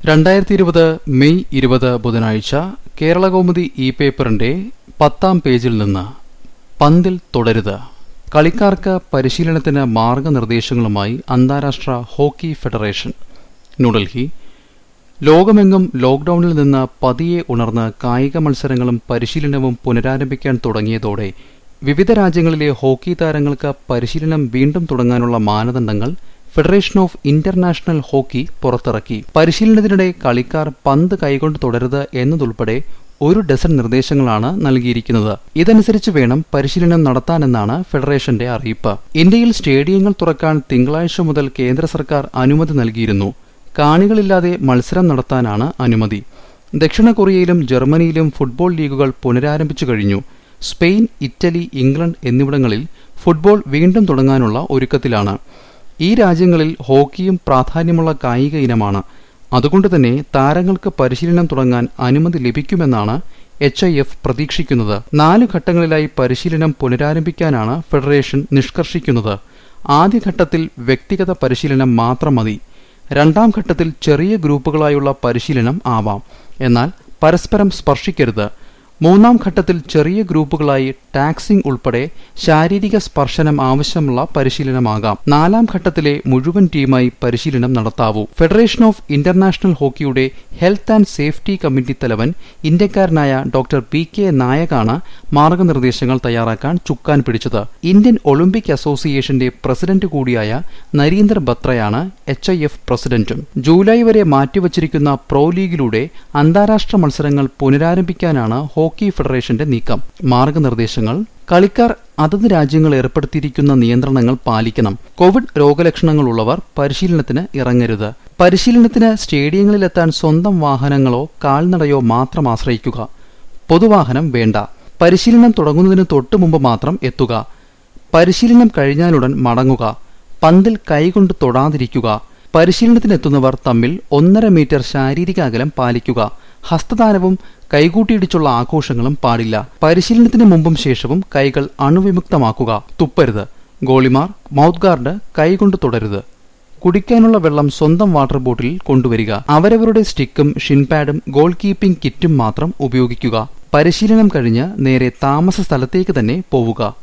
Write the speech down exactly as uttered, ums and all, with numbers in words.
രണ്ടായിരത്തി ഇരുപത് മെയ് ഇരുപത് ബുധനാഴ്ച കേരളകൗമുദി ഇ പേപ്പറിന്റെ പത്താം പേജിൽ നിന്ന് പന്തിൽ തുടരുത്. കളിക്കാർക്ക് പരിശീലനത്തിന് മാർഗനിർദ്ദേശങ്ങളുമായി അന്താരാഷ്ട്ര ഹോക്കി ഫെഡറേഷൻ. ന്യൂഡൽഹി. ലോകമെങ്ങും ലോക്ഡൌണിൽ നിന്ന് പതിയെ ഉണർന്ന് കായിക മത്സരങ്ങളും പരിശീലനവും പുനരാരംഭിക്കാൻ തുടങ്ങിയതോടെ വിവിധ രാജ്യങ്ങളിലെ ഹോക്കി താരങ്ങൾക്ക് പരിശീലനം വീണ്ടും തുടങ്ങാനുള്ള മാനദണ്ഡങ്ങൾ ഫെഡറേഷൻ ഓഫ് ഇന്റർനാഷണൽ ഹോക്കി പുറത്തിറക്കി. പരിശീലനത്തിനിടെ കളിക്കാർ പന്ത് കൈകൊണ്ട് തുടരുത് എന്നതുൾപ്പെടെ ഒരു ഡസൻ നിർദ്ദേശങ്ങളാണ് നൽകിയിരിക്കുന്നത്. ഇതനുസരിച്ച് വേണം പരിശീലനം നടത്താനെന്നാണ് ഫെഡറേഷന്റെ അറിയിപ്പ്. ഇന്ത്യയിൽ സ്റ്റേഡിയങ്ങൾ തുറക്കാൻ തിങ്കളാഴ്ച മുതൽ കേന്ദ്ര സർക്കാർ അനുമതി നൽകിയിരുന്നു. കാണികളില്ലാതെ മത്സരം നടത്താനാണ് അനുമതി. ദക്ഷിണ കൊറിയയിലും ജർമ്മനിയിലും ഫുട്ബോൾ ലീഗുകൾ പുനരാരംഭിച്ചു കഴിഞ്ഞു. സ്പെയിൻ, ഇറ്റലി, ഇംഗ്ലണ്ട് എന്നിവിടങ്ങളിൽ ഫുട്ബോൾ വീണ്ടും തുടങ്ങാനുള്ള ഒരുക്കത്തിലാണ്. ഈ രാജ്യങ്ങളിൽ ഹോക്കിയും പ്രാധാന്യമുള്ള കായിക ഇനമാണ്. അതുകൊണ്ടുതന്നെ താരങ്ങൾക്ക് പരിശീലനം തുടങ്ങാൻ അനുമതി ലഭിക്കുമെന്നാണ് എച്ച് ഐ എഫ് പ്രതീക്ഷിക്കുന്നത്. നാല് ഘട്ടങ്ങളിലായി പരിശീലനം പുനരാരംഭിക്കാനാണ് ഫെഡറേഷൻ നിഷ്കർഷിക്കുന്നത്. ആദ്യഘട്ടത്തിൽ വ്യക്തിഗത പരിശീലനം മാത്രം മതി. രണ്ടാം ഘട്ടത്തിൽ ചെറിയ ഗ്രൂപ്പുകളായുള്ള പരിശീലനം ആവാം, എന്നാൽ പരസ്പരം സ്പർശിക്കരുത്. മൂന്നാം ഘട്ടത്തിൽ ചെറിയ ഗ്രൂപ്പുകളായി ടാക്സിംഗ് ഉൾപ്പെടെ ശാരീരിക സ്പർശനം ആവശ്യമുള്ള പരിശീലനമാകാം. നാലാം ഘട്ടത്തിലെ മുഴുവൻ ടീമായി പരിശീലനം നടത്താവൂ. ഫെഡറേഷൻ ഓഫ് ഇന്റർനാഷണൽ ഹോക്കിയുടെ ഹെൽത്ത് ആൻഡ് സേഫ്റ്റി കമ്മിറ്റി തലവൻ ഇന്ത്യക്കാരനായ ഡോക്ടർ പി കെ നായകാണ് മാർഗനിർദ്ദേശങ്ങൾ തയ്യാറാക്കാൻ ചുക്കാൻ പിടിച്ചത്. ഇന്ത്യൻ ഒളിമ്പിക് അസോസിയേഷന്റെ പ്രസിഡന്റ് കൂടിയായ നരീന്ദർ ബത്രയാണ് എച്ച് ഐ എഫ് പ്രസിഡന്റും. ജൂലൈ വരെ മാറ്റിവച്ചിരിക്കുന്ന പ്രോ ലീഗിലൂടെ അന്താരാഷ്ട്ര മത്സരങ്ങൾ പുനരാരംഭിക്കാനാണ് ഹോക്കി ഫെഡറേഷന്റെ നീക്കം. മാർഗനിർദ്ദേശങ്ങൾ: കളിക്കാർ അതത് രാജ്യങ്ങൾ ഏർപ്പെടുത്തിയിരിക്കുന്ന നിയന്ത്രണങ്ങൾ പാലിക്കണം. കോവിഡ് രോഗലക്ഷണങ്ങളുള്ളവർ പരിശീലനത്തിന് ഇറങ്ങരുത്. പരിശീലനത്തിന് സ്റ്റേഡിയങ്ങളിലെത്താൻ സ്വന്തം വാഹനങ്ങളോ കാൽനടയോ മാത്രം ആശ്രയിക്കുക. പൊതുവാഹനം വേണ്ട. പരിശീലനം തുടങ്ങുന്നതിന് തൊട്ടു മുമ്പ് മാത്രം എത്തുക. പരിശീലനം കഴിഞ്ഞാലുടൻ മടങ്ങുക. പന്തിൽ കൈകൊണ്ട് തൊടാതിരിക്കുക. പരിശീലനത്തിനെത്തുന്നവർ തമ്മിൽ ഒന്നര മീറ്റർ ശാരീരിക അകലം പാലിക്കുക. ഹസ്തദാനവും കൈകൂട്ടിയിടിച്ചുള്ള ആഘോഷങ്ങളും പാടില്ല. പരിശീലനത്തിന് മുമ്പും ശേഷവും കൈകൾ അണുവിമുക്തമാക്കുക. തുപ്പരുത്. ഗോളിമാർ മൗത്ത് ഗാർഡ് കൈകൊണ്ട് തുടരുത്. കുടിക്കാനുള്ള വെള്ളം സ്വന്തം വാട്ടർ ബോട്ടിലിൽ കൊണ്ടുവരിക. അവരവരുടെ സ്റ്റിക്കും ഷിൻപാഡും ഗോൾ കീപ്പിംഗ് കിറ്റും മാത്രം ഉപയോഗിക്കുക. പരിശീലനം കഴിഞ്ഞ് നേരെ താമസ സ്ഥലത്തേക്ക് തന്നെ പോവുക.